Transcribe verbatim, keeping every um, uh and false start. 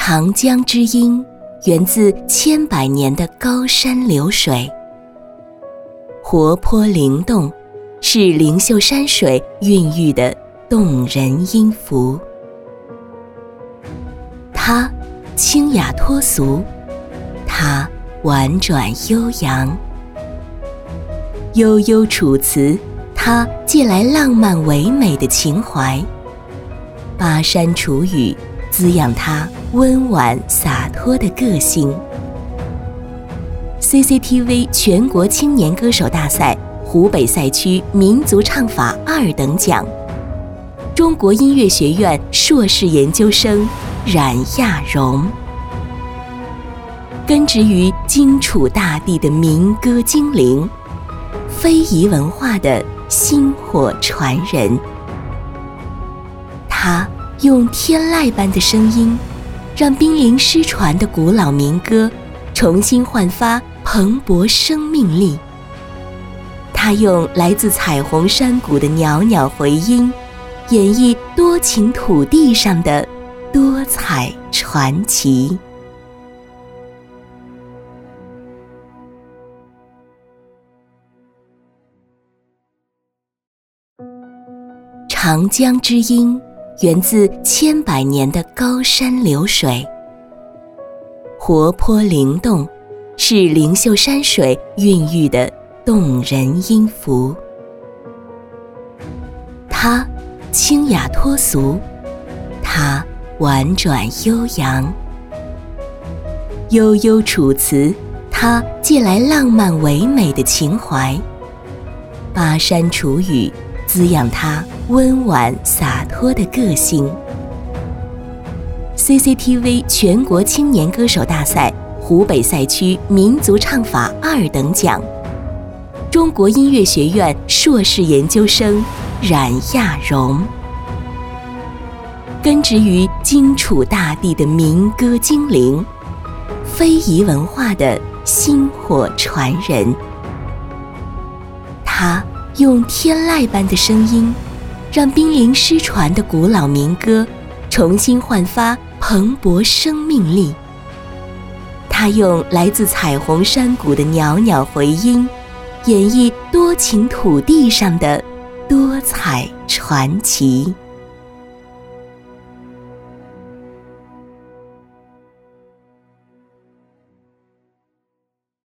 长江之音源自千百年的高山流水，活泼灵动，是灵秀山水孕育的动人音符。它清雅脱俗，它婉转悠扬。悠悠楚辞，它借来浪漫唯美的情怀；巴山楚雨，滋养它温婉洒脱的个性。C C T V 全国青年歌手大赛湖北赛区民族唱法二等奖，中国音乐学院硕士研究生冉亚荣。根植于荆楚大地的民歌精灵，非遗文化的薪火传人。他用天籁般的声音，让濒临失传的古老民歌重新焕发蓬勃生命力。他用来自彩虹山谷的袅袅回音，演绎多情土地上的多彩传奇。长江之音源自千百年的高山流水，活泼灵动，是灵秀山水孕育的动人音符。它清雅脱俗，它婉转悠扬。悠悠楚辞，它借来浪漫唯美的情怀；巴山楚雨，滋养它温婉洒脱的个性。C C T V 全国青年歌手大赛湖北赛区民族唱法二等奖，中国音乐学院硕士研究生冉亚荣。根植于荆楚大地的民歌精灵，非遗文化的薪火传人。他用天籁般的声音，让濒临失传的古老民歌重新焕发蓬勃生命力。他用来自彩虹山谷的袅袅回音，演绎多情土地上的多彩传奇。